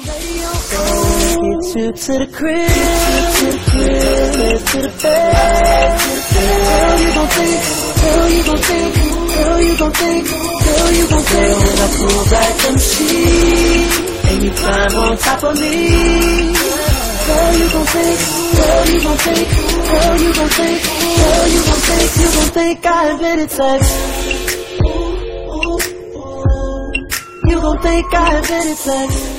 Get you to the crib, to the bed. Girl, you gon' think, girl, you gon' think, girl, you gon' think, girl, you gon' think. When I pull back them sheets and you climb on top of me. Girl, you gon' think, girl, you gon' think, girl, you gon' think, girl, you gon' think, you gon' think I invented sex. You gon' think I invented sex.